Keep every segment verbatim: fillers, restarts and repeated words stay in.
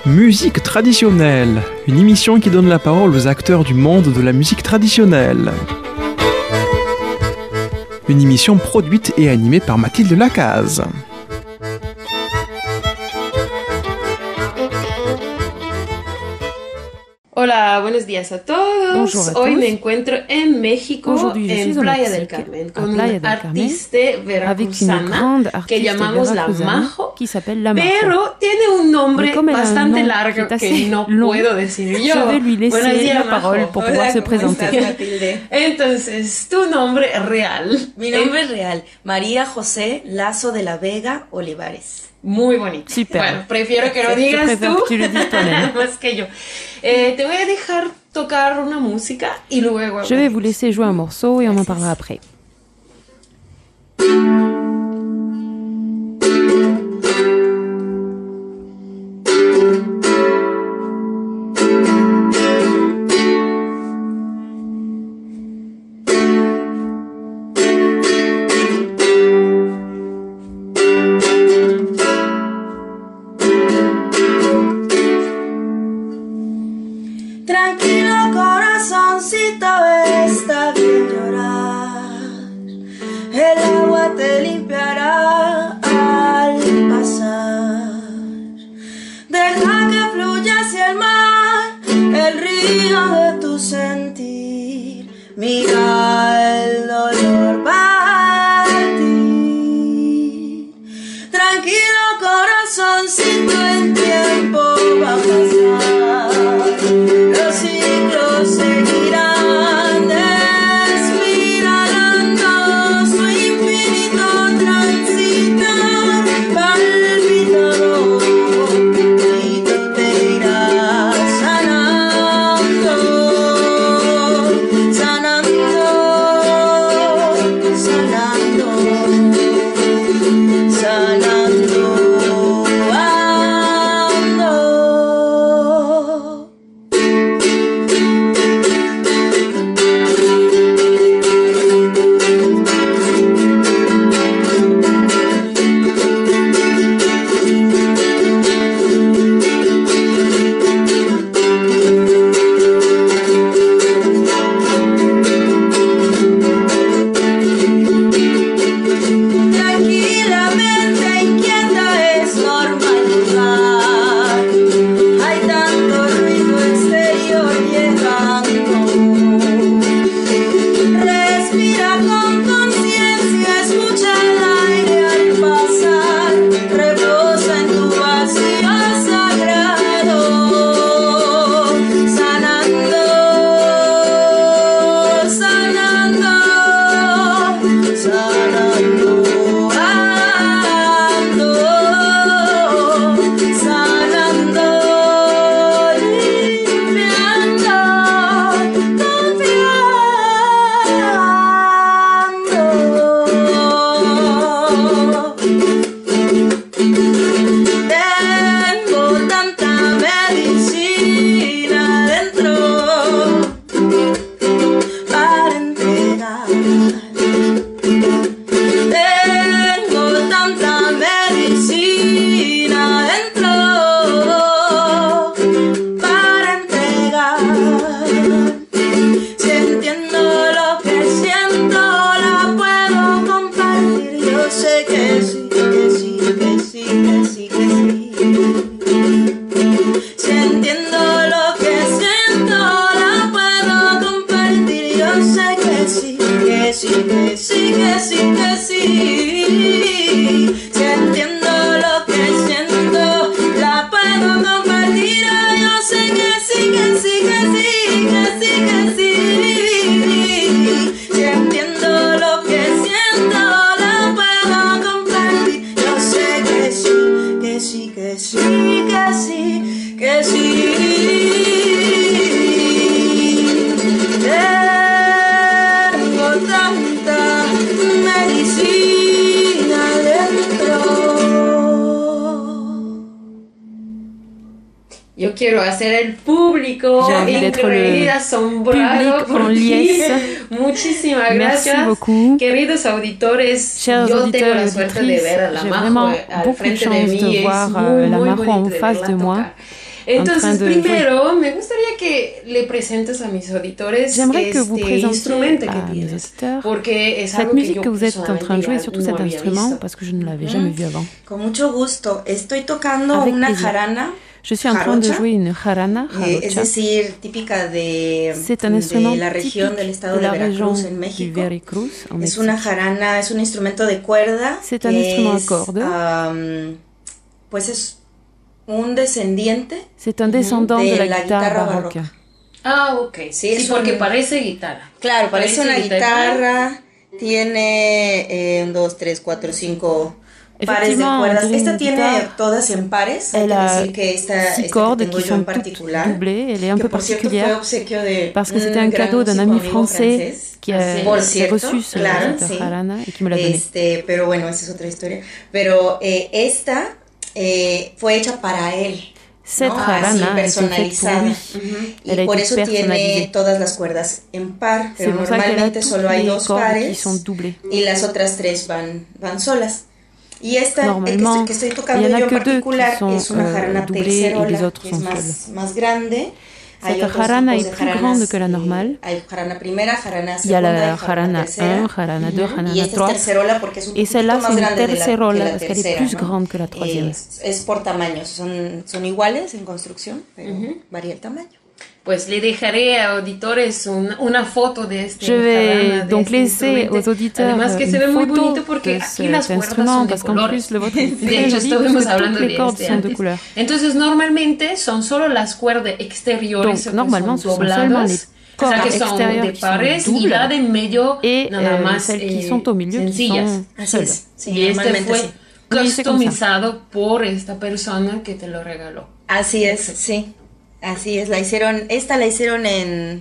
Musique traditionnelle, une émission qui donne la parole aux acteurs du monde de la musique traditionnelle. Une émission produite et animée par Mathilde Lacaze. Hola, buenos días a todos. Bonjour à Hoy tous. me encuentro en México, Aujourd'hui, je en suis au Playa Mexique, del Carmen, à con Playa un del Carmen, artiste avec une veracruzana grande que artiste llamamos la veracruzana Majo, qui s'alle la Majo. pero tiene un nombre Mais comme elle a un bastante nom largo qui est que assez no long, puedo decir yo. je vais lui laisser Buenos días, la Majo. parole pour pouvoir Hola, se ¿cómo présenter. estás, Matilde? Entonces, tu nombre real. Mi nombre es real, María José Lazo de la Vega Olivares. Muy bonito. Super. Bueno, prefiero que lo Je digas préfère tú que tu le dises toi-même. más que yo. Eh, te voy a dejar tocar una música y luego... Je vais vous laisser jouer un morceau et on en parlera après. Tranquilo corazoncito, está bien llorar. El agua te limpiará al pasar. Deja que fluya hacia el mar, el río de tu sentir. Mira el dolor partir. Tranquilo corazoncito, el tiempo va a pasar. Los ciclos seguirán, desfilarando su infinito transitar, palpitador, y tú te irás sanando, sanando, sanando, sanando, ando. Tranquilamente inquieta es normal jugar. Hay tanto ruido exterior llegando. Respira con conciencia, escucha el aire al pasar. Reposa en tu vacío sagrado. Sanando, sanando, sanando, ando, sanando, limpiando, confiando. Tengo tanta medicina dentro para entregar. Tengo tanta medicina dentro para entregar. Si entiendo lo que siento, la puedo compartir. Yo sé que sí, que sí, que sí, que sí, que sí. Si entiendo lo que siento, la puedo compartir. Yo sé que sí, que sí, que sí, que sí, que sí. Si entiendo lo que siento, la puedo compartir. Yo sé que sí, que sí, que sí, que sí, que sí. Si entiendo lo que siento, la puedo compartir. Yo sé que sí, que sí, que sí, que sí, que sí. Tengo tanta medicina dentro. Yo quiero hacer el público J'ai envie d'être increíble, le asombrado public en por ti. liesse. Muchísimas Merci gracias. beaucoup. Queridos auditores, Chers yo auditeurs tengo la et suerte de auditrices, ver a la j'ai Majo vraiment al beaucoup de frente de chance mí. de Es voir muy, euh, la muy Majo en bonito de face verla de moi. tocar. Entonces, train de jouer. primero, me gustaría que le presentes a mis auditores J'aimerais que vous este présentiez instrumento que à mes tienes, auditeurs porque es cette algo que musique yo que vous êtes en train de jouer, personalmente surtout no cet había instrument, visto. parce que je ne l'avais jamais vu avant. Con mucho gusto. Estoy tocando Avec una plaisir. jarana. Je suis en train de jarocha, jouer une jarana, eh, es jarocha. decir, típica de, C'est un instrument de la región typique del estado de de la région Veracruz en du México. Veracruz, en Es Mexique. una jarana, es un instrumento de cuerda. C'est un que instrument à es, cordes. um, pues es un descendiente C'est un descendant de de la la guitare guitarra baroque. barroca. Ah, ok. Sí, Sí, es porque un- parece guitarra. Claro, parece Parece una guitarra. guitarra, tiene eh, un, dos, tres, cuatro, cinco pares de Effectivement, on cuerdas. dirait Esta une tiene guitare. todas en pares. Hay Elle que a decir que esta, six esta cordes que tengo qui yo sont en toutes particular, doublées. Elle est un que peu por cierto fue particulière obsequio de parce que c'était un un gran cadeau d'un músico ami amigo français francés. qui a, Por qui a cierto, reçu ce, claro, cette sí. jarana et qui me l'a donné. Este, pero bueno, esa es otra historia. Pero eh, esta eh, fue hecha para él. Cette ¿no? jarana Así, a été faite pour personalizada. lui. Ujú. Elle a Y por été eso tiene personnalisée. todas las cuerdas en par, C'est pero pour ça qu'elle a normalmente toutes solo hay les dos cordes qui pares sont doublées. y las otras tres van, van solas. Y esta eh, que, Normalement, estoy, que estoy tocando il y en a yo en que deux particular qui sont, es una euh, jarana doublées et les tercerola, autres que sont es más, más grande. Hay Cette otros jarana tipos est de plus jaranas, grande que la eh, normale. hay jarana primera, jarana Il y a segunda la y jarana jarana tercera. un, jarana deux, Y jarana esta es trois. tercerola porque es un Et poquito celle-là, más c'est une grande de la, que tercerola la parce qu'elle est tercera, plus ¿no? grande que la troisième. Es, es por tamaños, son, son iguales en construcción, pero varía el tamaño. Pues le dejaré a auditores una, una foto de este Je vais jarana, de donc este laisser instrumento. aux auditeurs Además que une se ve muy photo bonito porque de aquí las cet cuerdas instrument son de parce qu'en colores. plus le vôtre est De très hecho, joli estuvimos parce que hablando toutes de les cordes este sont de antes. couleur. Entonces normalmente son solo las cuerdas exteriores Donc que normalement son ce sont seulement dobladas, les o sea cordes que son de extérieures qui pares sont y la doubles de en medio et nada euh, más celles qui eh, sont au milieu qui sencillas. sont Así seules. es. Sí, y este Normalmente fue sí. Oui, c'est comme ça. customizado por esta persona que te lo regaló. Así es, sí. Así es, la hicieron, esta la hicieron en,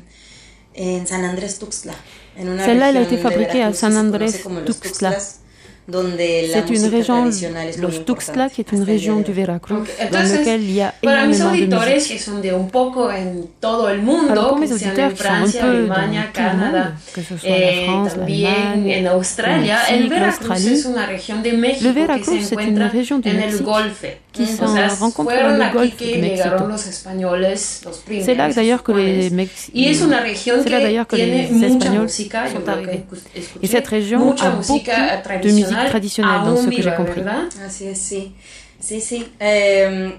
en San Andrés Tuxtla, en una Celle-là, elle a región été fabriquée de à Veracruz San que se Andrés conoce como los Tuxtla. Tuxtlas, donde la C'est une música région, tradicional es muy Los Tuxtla, importante qui est une hasta el día région de du hoy. Veracruz, Ok, dans entonces, lequel il y a para mis énormément de auditores musique. que son de un poco en todo el mundo, Alors pour mes que sean auditeurs en qui sont un Francia, peu Alemania, dans tout le Canadá, monde, que ce soit eh, la France, también l'Allemagne, en Australia, le el Mexique, Veracruz l'Australie. es una región de México Le que Veracruz, se c'est une encuentra région du en el Mexique Golfe. qui O se sea, rencontre fueron dans le aquí golfe que de Mexico. llegaron los españoles, los primeros C'est là d'ailleurs que les españoles. Mex- Y es una región c'est là que d'ailleurs que tiene les mucha Espagnols música, yo sont creo que arrivés. escuché Et cette région mucha a beaucoup música de musique traditionnelle dans ce aún que j'ai viva, compris. ¿verdad? Así es, sí. Sí, sí. Eh,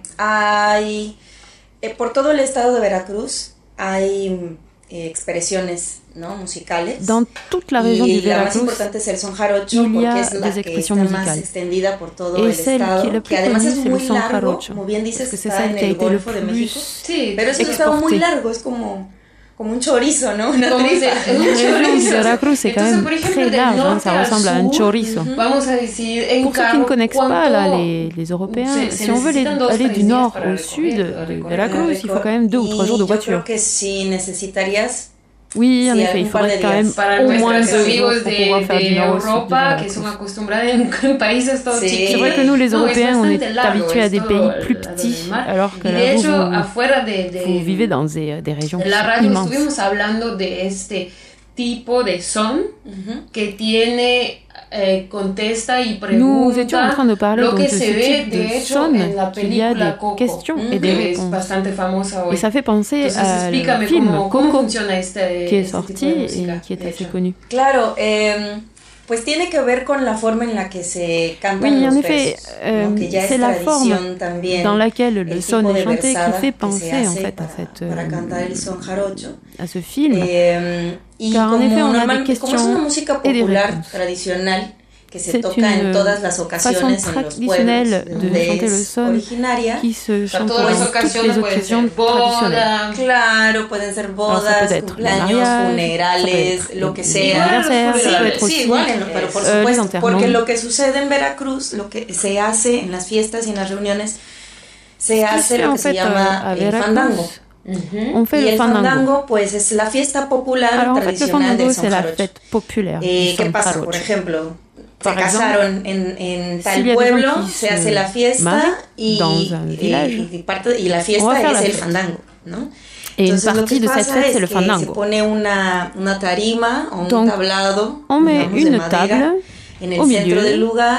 hay, eh, por todo el estado de Veracruz hay eh, expresiones, ¿no? musicales. Dans toute la région y du la más Veracruz, importante es el son jarocho, il y porque a es la des que está expressions más musicales. extendida por todo Et el celle estado, qui est la que plus además connue, es c'est le muy son largo, jarocho. como bien dices, Parce que c'est está celle en qui a el été le Golfo de México. plus Sí, Pero es un estado muy exporté. largo, es como, como un chorizo, ¿no? Una Como tripa. se- un La région du chorizo. Veracruz, c'est quand Entonces, même por ejemplo, très del large, hein, norte ça al ressemble à un sur, chorizo. Vamos a decir, en Pour ceux qui carro, ne connaissent pas ¿cuánto là, les, les Européens, se- se si on veut les- necesitan dos, aller tres du días nord para au recorrer- sud de recorrer Veracruz, il faut quand même deux ou trois jours de Y yo creo voiture. que si necesitarías Oui, en Sí, effet, il un par faudrait de quand même días. Para au moins nuestros deux jours amigos pour de, pouvoir faire du de nord au sud de Europa, que Veracruz. son acostumbrados en, en países todos Sí. chiquitos. C'est vrai que nous, les No, es Européens, on est bastante largo habitués à des esto, pays plus la- la petits, del mar. alors que Y là, de vous, hecho, vous, afuera de, de vous vivez dans des, des régions qui la sont radio immenses. estuvimos hablando de este tipo de son que tiene eh, contesta y Nous étions en pregunta train de parler lo donc que de ce se ve type de de hecho son, en la qu'il y a película des Coco, questions et des que es réponses. bastante famosa hoy. Et ça fait penser Entonces à explícame le film cómo, cómo Coco funciona este, qui est este sorti tipo de et música, qui est de assez hecho. connu. Claro, eh, pues tiene que ver con la forma en la que se cantan Oui, los en effet, versos, euh, ¿no? Que ya c'est es la tradición forme también, dans laquelle le el son tipo est de chanté qui versada fait que se penser en hace fait à, para, cette, para euh, cantar el son jarocho. à ce film. Eh, y Car en como, effet, on a des normal- como es questions una música et des popular réponses. tradicional que se C'est toca une en todas las façon ocasiones en los traditionnelle pueblos de donde chanter le es son originaria. qui se O sea, chante todas las dans toutes ocasiones les pueden occasions ser traditionnelles. boda, Claro, pueden ser Alors, ça bodas, peut être cumpleaños, mariage, ça funerales, peut être lo que des sea. anniversaires, Sí, ça peut être Sí, aussi igual, en- pero por euh, les supuesto, enterrements. porque lo que sucede en Veracruz, lo que se hace en las fiestas y en las reuniones, se Ce qui se hace fait lo en que se fait euh, llama à el fandango. Veracruz, on fait Y le el fandango. fandango, pues, es la fiesta popular Alors en fait, le tradicional fandango, del c'est son la jarocho. fête populaire Eh, du ¿Qué son pasa? Por jarocho. ejemplo, Par se exemple, casaron en, en tal s'il y a des pueblo, gens qui se se hace la fiesta marient y, dans un y- village, y parte, y la on va fiesta faire es la el fête. fandango, ¿no? Et une Entonces, lo partie que de cette pasa fête, es c'est le que fandango. se pone una, una tarima o un Donc, tablado, on met digamos, de une madera table en el au centro milieu. del lugar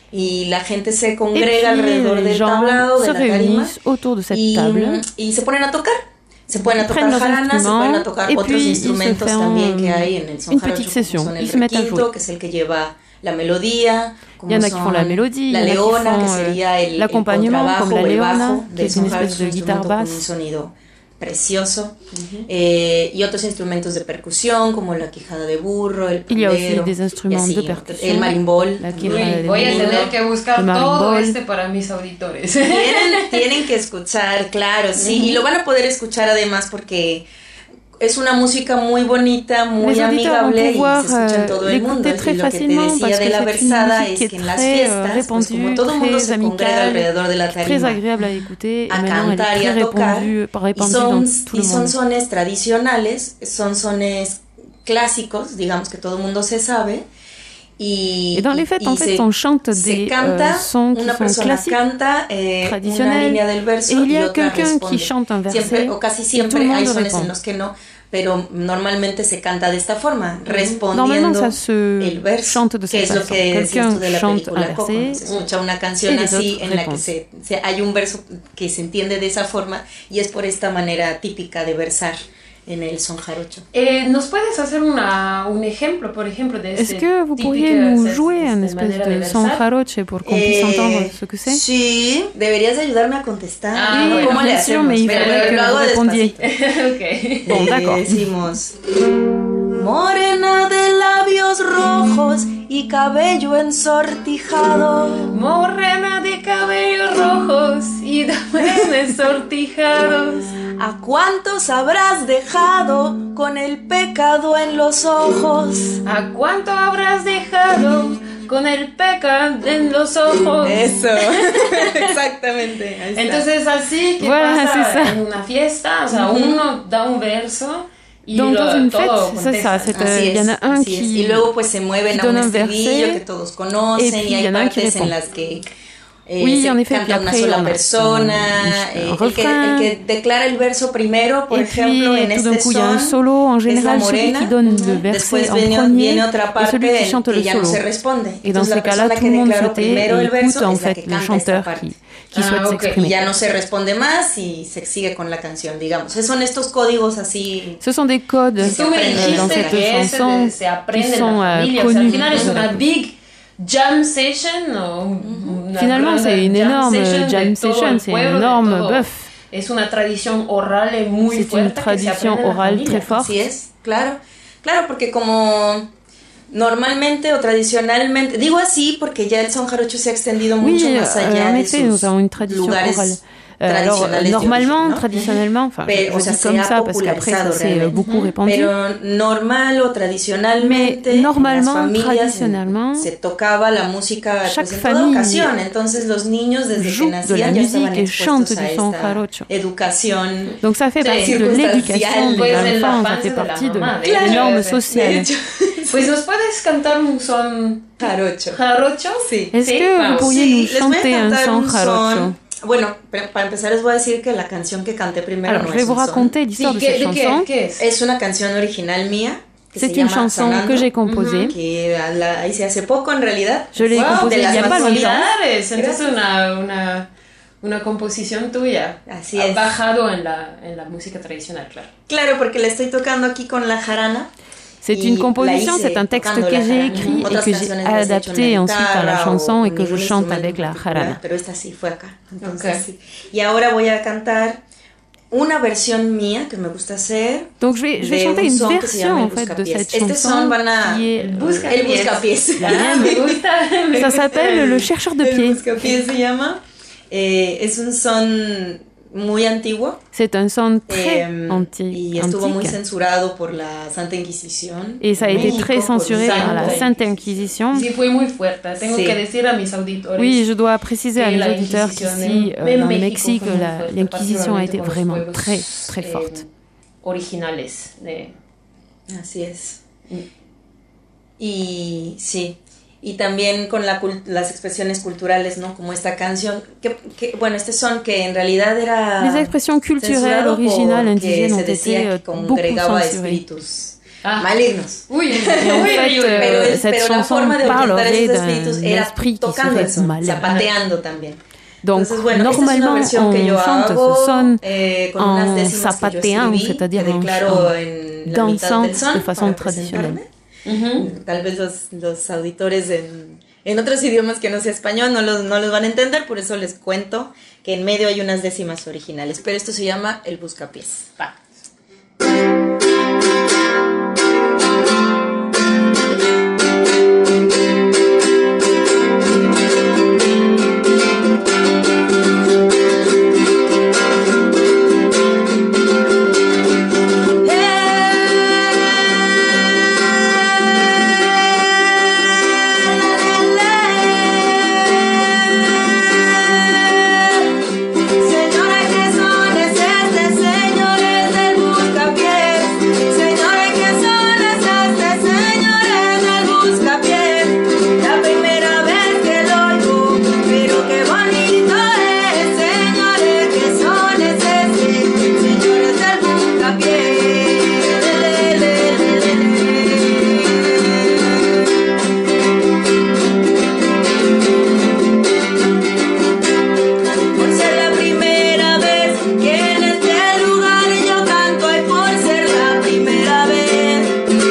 y la gente se Et congrega puis, alrededor les del gens tablao, se de la tarima, réunissent autour de cette y, table. y se ponen a tocar. Se pueden a tocar Prennent leurs jaranas, se pueden a tocar instruments, et otros puis ils se instrumentos font también que hay en el son une jarocho, petite como session. son el Ils se mettent à requinto, jouer. que es el que lleva la melodía, como Il y en a qui son font la mélodie, la il y en a qui leona, que font euh, sería el, el l'accompagnement, contrabajo comme la o el leona, bajo qui del est une son jarocho, espèce de un guitare instrumento con un basse. sonido precioso, eh, y otros instrumentos de percusión como la quijada de burro, el Il y a aussi pandero, des y instruments así, de percussion. el marimbol. La Uy, quijada de voy a burro. tener que buscar el todo marimbol. este para mis auditores. Tienen, tienen que escuchar, claro, sí, y lo van a poder escuchar además porque es una música muy bonita, muy Les auditeurs vont amigable y pouvoir se escucha en todo euh, el mundo. l'écouter très Y lo que te facilement decía parce de que la c'est une versada musique es qui que est en las très euh, fiestas, pues como répandue, todo el mundo très se congrega amicale, alrededor de la très tarima agréable à écouter et a maintenant elle cantar est y très a tocar, répandue, y répandue son, dans tout y le son monde. sones tradicionales, son sones clásicos, digamos que todo el mundo se sabe. Y, Et dans les fêtes, y en fait, se, on chante se des canta, euh, sons qui una sont persona classiques, canta eh, una traditionnels, línea del verso et il y y a otra quelqu'un responde. qui chante un verset, Siempre, o casi et tout le siempre hay monde sones répond. en los que no, pero normalmente se canta de esta forma, respondiendo Normalement, ça se el verso, chante de que cette es lo façon. que decías Quelqu'un tú de la chante película un Coco, ¿no? verset, Se escucha una canción et les así autres en la que répondent. se, se- hay un verso que se entiende de esa forma y es por esta manera típica de versar en el son jarocho. Eh, ¿Nos puedes hacer una, un ejemplo, por ejemplo, de Est-ce este que vous pourriez típica- nous cette- jouer un cette espèce manera de son versar? jaroche pour qu'on puisse Eh, entendre ce que c'est? Sí, deberías de ayudarme a contestar. Ah, ¿no? bueno, ¿Cómo le bien sûr, hacemos? mais il Pero faudrait que lo hago vous répondiez. despacito. Ok. Bon, Eh, d'accord. Decimos morena de labios rojos y cabello ensortijado. Morena de cabellos rojos y de buenos sortijados. ¿A cuántos habrás dejado con el pecado en los ojos? ¿A cuánto habrás dejado con el pecado en los ojos? Eso, exactamente. Ahí está. Entonces así que Voilà, pasa c'est ça. en una fiesta, o sea, uno da un verso y Donc, lo, dans une todo fête, c'est ça, contesta. c'est, Así euh, il y en a es, un así es. qui... Y luego pues se mueven qui a un donne un estribillo verset, que todos conocen et puis y il y hay en a un qui partes en répond. las que eh, Oui, se en effet, canta puis una après, sola on a persona, un- eh, un el, que, refrain. el que declara el verso primero, por Et ejemplo, puis, en tout d'un este coup, il y a un son, solo, en es la général, celui morena. qui donne le Después verset en viene, premier, viene otra et parte celui qui en chante que le ya no se solo. responde. Et dans Entonces ces la cas-là, persona tout que le monde declaró se tait primero et el écoute verso en es la fait que le canta esta chanteur parte. qui, qui Ah, souhaite ok. Y s'exprimer. ya no se responde más y se sigue con la canción, digamos. Son estos códigos así. Ce sont des codes Tú me euh, dans dijiste cette que ese chanson de- se qui aprende en sont la euh, familia, o sea, al connus. final es una big jam session o una Finalement, gran c'est une jam énorme session de jam todo session, el c'est un pueblo, de énorme todo. bœuf. Es una tradición oral muy C'est fuerte une que se tradition aprende en la orale familia. très forte. Así es, claro. Claro, porque como normalmente o tradicionalmente, digo así porque ya el son jarocho se ha extendido Oui, mucho más euh, allá en de effet, sus nous avons une tradition lugares orale. Euh, alors, tradicionales de normalement, origen, ¿no? traditionnellement, enfin, Pero, je o sea, dis se comme ha ça parce qu'après, ça popularizado s'est euh, realmente. beaucoup répandu. Pero normal o tradicionalmente, Mais normalement, en las familias traditionnellement, se tocaba la música chaque pues, en toda famille ocasión. Entonces los niños desde que joue de la nacían ya musique estaban et chante expuestos a du son esta jarocho. educación. Donc ça fait Sí, partie de circonstancial, l'éducation pues, des en la enfants, ça panza fait de la partie de mamá, de des hecho, normes de- De sociales. hecho, Pues nos puedes cantar un son jarocho. jarocho. Sí. Est-ce Sí, que vous vamos. pourriez Sí, nous les voy a chanter un cantar son un jarocho? son. Bueno, pero para empezar les voy a decir que la canción que canté primero Alors, no je vais es vous un son. raconter l'histoire Sí, de ¿qué- cette de qué- chanson. qué es? Es una canción original mía que C'est se une llama chanson Sanando, que j'ai composée. que a la hice hace poco en realidad. Je l'ai Wow, composée de il las n'y a pas longtemps. manualidades. Entonces Gracias. una, una, una composición tuya. Así ha es. bajado en la, en la música tradicional, claro. Claro, porque la estoy tocando aquí con la jarana. C'est Y une la composition, hice c'est un texte tocando que la j'ai jarana. écrit et Otras que j'ai canciones las he hecho en adapté la ensuite à la guitarra chanson o et que je ningún chante instrumento avec la particular, jarana. Pero esta sí fue acá. Entonces, Ok. sí. Y ahora voy a cantar una versión mía que me gusta hacer. Donc je vais, je vais de chanter un une son que se version llama en El fait de Buscapiés. cette Este chanson son van a... qui est El euh, Buscapiés. El Buscapiés. La mienne me gusta. me ça gusta s'appelle el- le chercheur de El pieds. Buscapiés se llama. Eh, es un son muy antiguo. C'est un son très eh, anti- y estuvo muy antique censurado por la Santa Inquisición. et ça a en été México, très por un censuré par la santo. Sainte Inquisition. Sí, fue muy fuerte. Tengo Sí. que decir a mis auditores. Oui, je dois préciser à que mes la auditeurs Inquisición qu'ici, en- euh, en dans le México Mexique, fue muy la- fuerte, l'Inquisition a été particularmente con los vraiment pueblos, très, très eh, forte. originales de... Así es. Y sí, y también con la cul- las expresiones culturales, ¿no? Como esta canción, que, que bueno, este son que en realidad era Les expressions culturelles censurado originales porque indigènes ont se decía été euh, que beaucoup congregaba censurées. espíritus Ah. malignos. Uy, Et en uy, fait, uy, uy. Pero, euh, es- cette pero la chanson forma de ahuyentar parlerait esos d'un espíritus era esprit qui tocando el serait son, malin. zapateando también. Donc, Entonces, bueno, esta es una normalement, versión que on yo chante hago ce son eh, con unas en décimas que yo zapateant, escribí, c'est-à-dire que en, declaro en en la mitad dansant del son de façon para traditionnelle. presentarme. Ujú. Tal vez los, los auditores en, en otros idiomas que no sea español no los, no los van a entender, por eso les cuento que en medio hay unas décimas originales. Pero esto se llama el buscapiés. Va. Señores, ¿qué son? Es este, señores del buscapiés. Señores, ¿qué son? Es este, señores del buscapiés. La primera vez que lo oigo, pero qué bonito es. Señores, ¿qué son? Es este, señores del buscapiés. Le, le, le, le, le, le. Por ser la primera vez que en este lugar yo canto y por ser la primera vez.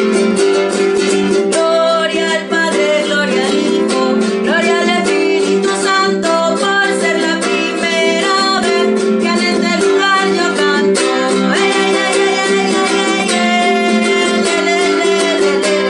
Gloria al Padre, gloria al Hijo, gloria al Espíritu Santo. Por ser la primera vez que en este lugar yo canto. Ay, ay, ay, ay, ay, ay, ay, le, le, le, le, le.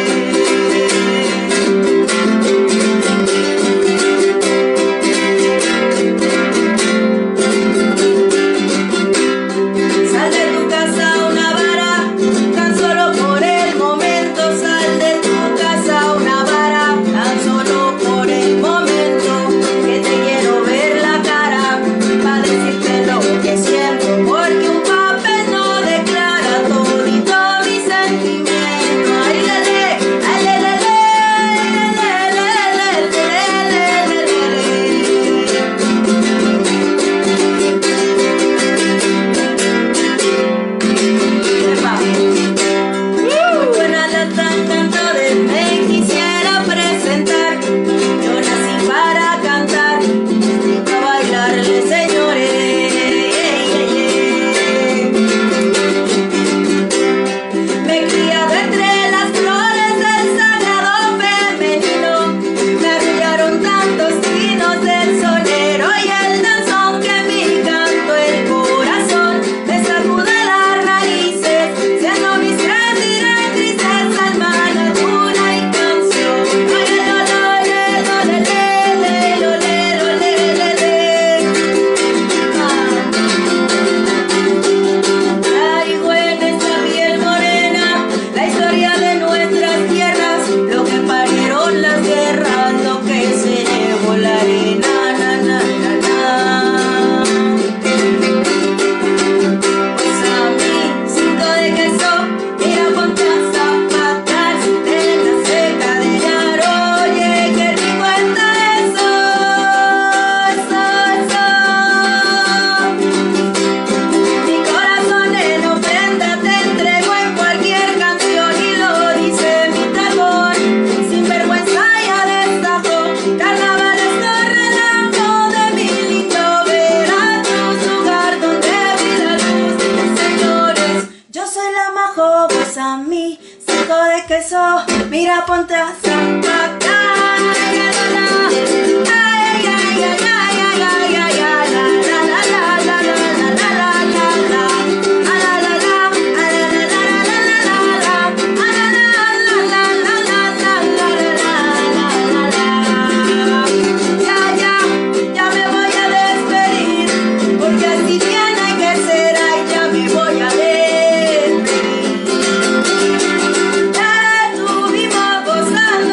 Sal de tu casa una vara, tan solo por el momento. Sal de tu casa una vara, tan solo por el momento. Que te quiero ver la cara, pa' decirte lo que siento. Porque un papel no declara todito mi sentimiento. Ay, le, le, ay, le, le, le, le, le, le, le, le, le, Muy buena la están cantando, me quisiera presentar. Yo nací para cantar y para bailarle, señores. Me he criado entre las flores del sagrado femenino. Me arrullaron tantos trinos del sonero y el danzón que mi canto el corazón me sacude las raíces, siendo mis tres directrices, alma, luna y canción. Ay, lo, lo, le, lo, le, le, lo, le, lo, le, le, le. Ah. Traigo en esta piel morena la historia de nuestras tierras, lo que parieron las guerras, lo que se llevó la arena, na, na, na, na. Pues a mí, cinco de queso, mira ponte a zapatar, en la seca de Yaro, oye, qué rico está eso, eso, eso. Mi corazón en ofrenda te entrego en cualquier canción y lo dice mi tagón. Sin vergüenza ya destapó carnavales con relajo de mi lindo Veracruz, lugar donde vi la luz. Señores, yo soy la majo, pues a mí, cinco de queso, mira ponte a zapatar. Ay, ay, ay, ay, ay, ay, ay, ay, la, la, la, la, la, la, la, la, la, la. A la, la, la, a la, la, la, la, la, la, la. A la, la, la, la, la, la, la, la, la, la, la. Ya, ya, ya me voy a despedir, porque así tiene que ser, ay, ya me voy a despedir. Ya estuvimos gozando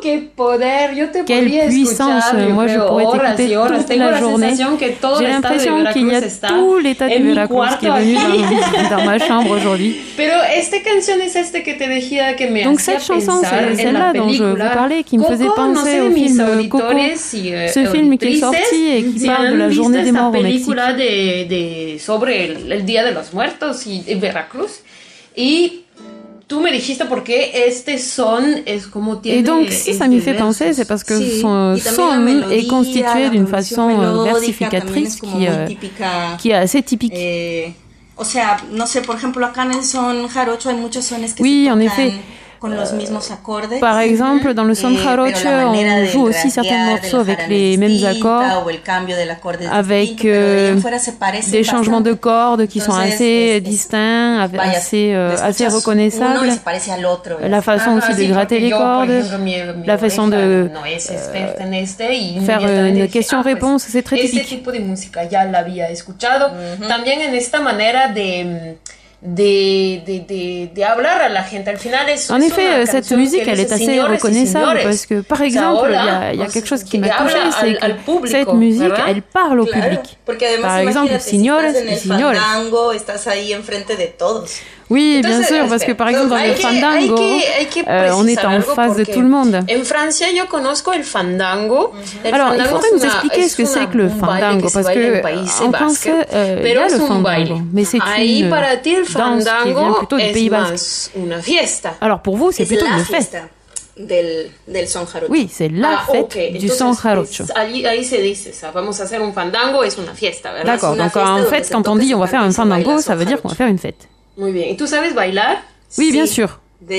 qué poder. Yo te Quelle podría puissance. escuchar, yo Moi, je creo, pourrais horas t'écouter y horas. toute Tengo la la journée. sensación que todo J'ai el estado de l'impression qu'il y Veracruz a está tout l'état en du mi Veracruz qui est cuarto venu aquí. dans, dans ma chambre aujourd'hui. Pero esta canción es este que te decía que me Donc hacía cette chanson, pensar c'est en la celle-là dont je vous película parlais, qui me faisait Coco. No penser sé de au mis film Coco, auditores si, eh, ce film qui est sorti et qui si parle de la han visto journée des esta morts au Mexique. película de, de, sobre el, el Día de los Muertos y en Veracruz. Y tú me dijiste por qué este son es como tiene. Et donc, si ça m'y fait penser, c'est parce que Sí, son y también la son melodía, est constitué la d'une progresión façon euh, melódica versificatrice también es como qui, muy euh, típica, qui est assez typique. eh, o sea, no sé, por ejemplo, acá en el son jarocho hay muchos sones que Oui, se en tocan effet. con los mismos acordes. Par exemple, dans le son Eh, pero jarocho, la manera on de joue aussi certains rasguear de morceaux la avec jarana les es mêmes distinta, accords, o el cambio del acorde es avec distinto, pero de ahí en euh, fuera se parecen des changements de bastante. cordes qui sont Entonces, assez es- es- distincts, av- vaya, assez, euh, lo assez escuchas reconnaissables. uno y se parece al otro, y La así. façon Ajá, aussi de sí, gratter porque les yo, por cordes, ejemplo, mi- mi la façon oreja de no es experta en este y faire inmediatamente une dije, question-réponse, ah, pues, c'est très este typique. tipo de música ya la había escuchado. También en esta manera de de, de, de, de hablar a la gente. Al final es, En es effet, una cette canción musique, que elle est dice, assez "Señores y reconnaissable señores". parce que, par O sea, exemple, il y hola, a, il y a o quelque sea, chose qui que m'a touché, habla c'est al- que al público, cette musique, ¿verdad? elle parle au Claro, public. porque además Par exemple, imagínate, señores si estás en y el señores. fandango, estás ahí enfrente de todos. Oui, bien Entonces, sûr, parce que espera, par exemple, dans hay le que- fandango, hay que- hay que euh, on est precisar en algo face de porque tout le monde. En Francia, yo conozco el fandango. El Alors, il fandango faudrait es nous una- expliquer es ce que una- c'est que le un baile fandango, se parce baila que en Países en Basques, français, euh, il y pero a es le un fandango, baile. mais c'est Ahí une para ti el danse qui vient fandango plutôt du es Pays Basque. más una fiesta. Alors pour vous, c'est Es plutôt la une fête. fiesta del, del son jarocho. Oui, c'est la Ah, fête ok. du Entonces, son jarocho. es- ahí, ahí se dice, o sea, vamos a hacer un fandango, es una fiesta, ¿verdad? D'accord, una donc fiesta en donde fait, se quand on toca, dit se on va faire canta un y se baila fandango, son ça veut dire jarocho. qu'on va faire une fête. Muy bien. ¿Y tú sabes bailar? Oui, bien Sí. sûr. De...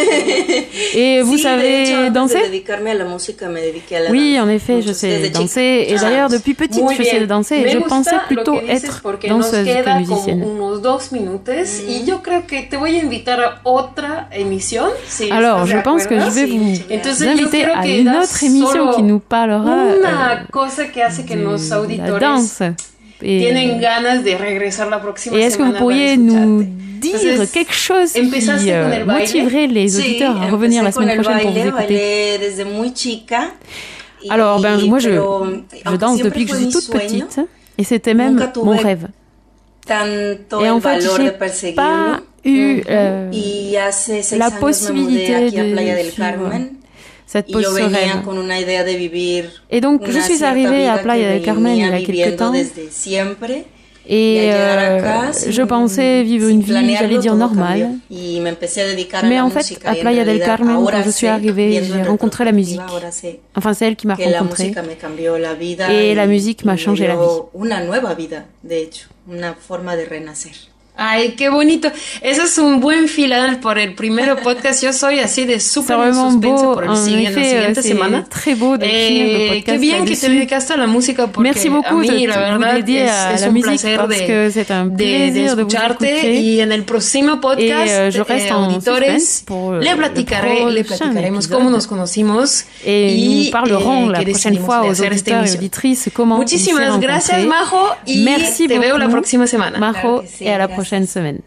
Et vous Sí, de savez hecho, antes danser? de dedicarme a la música, me dediqué a la Oui, danza. en effet, je Mucho, sais desde chica. danser. Et d'ailleurs, depuis petite, Muy je sais bien. danser. Me Et je gusta pensais lo plutôt que dices être porque nos danseuse que queda musicienne. como unos dos minutos y yo creo que te voy a invitar a otra emisión. Si Alors, estás je de pense que je acuerdo. vais Sí, vous muchas Entonces, yo inviter quiero à que une das autre émission solo qui nous parlera una euh, cosa que hace que de los la auditores danse. Et, tienen ganas de regresar la próxima et est-ce que vous semana pourriez para nous escucharte. dire Entonces, quelque chose qui empezaste con euh, el baile. motiverait les Sí, auditeurs à revenir la empecé con semaine el prochaine pour vous baile, écouter? bailé desde muy chica. y- Alors, ben, moi, je, pero, je aunque danse siempre depuis que je fue suis mi toute sueño, petite. Et c'était même nunca tuve mon rêve. tanto Et el en fait, valor de j'ai perseguirlo. pas eu euh, Y hace seis la años me mudé possibilité aquí a Playa de del suivre Carmen. cette Y yo pose ce venía rêve. con una idea de vivir Et donc, je una suis cierta arrivée à vida Playa que del Carmen il y venía a quelques viviendo temps. desde siempre. Et Y al llegar euh, acá, sin- je pensais vivre sin une vie, planearlo, j'allais dire todo normale. cambió. Y me empecé a dedicar a Mais la en fait, música, à y en Playa del realidad Carmen, ahora quand je suis sé, arrivée, viendo en j'ai rencontré la musique. retrospectiva, ahora sé Enfin, c'est elle qui m'a que la rencontrée. música me cambió la vida Et y- la musique y m'a me changé la dio una nueva vida, de hecho, una forma de renacer. Ay, qué bonito. Eso es un buen final por el primer podcast. Yo soy así de C'est súper en vraiment suspense beau. por el En siguiente, la effet, siguiente c'est semana. très beau de finir le Eh, podcast qué bien que te là-dessus. dedicaste a la música porque Merci a beaucoup mí, de la vous verdad, dédier es, à es la un musique placer parce de, que c'est un de, de plaisir de vous escucharte écouter. y en el próximo podcast, Et, euh, je reste eh, en auditores, suspense pour, euh, le le platicaré, le prochain platicaremos épisode. cómo nos conocimos Et y nous parlerons eh, la que prochaine decidimos fois de aux hacer esta auditeurs et emisión. auditrices comment on s'est Muchísimas gracias, rencontrés. Majo, y Merci te veo la beaucoup. próxima semana. Majo, Claro que sí, et à la gracias. prochaine semaine.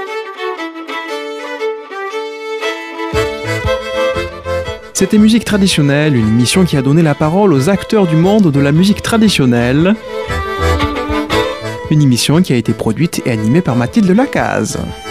C'était Musique traditionnelle, une émission qui a donné la parole aux acteurs du monde de la musique traditionnelle. Une émission qui a été produite et animée par Mathilde Lacaze.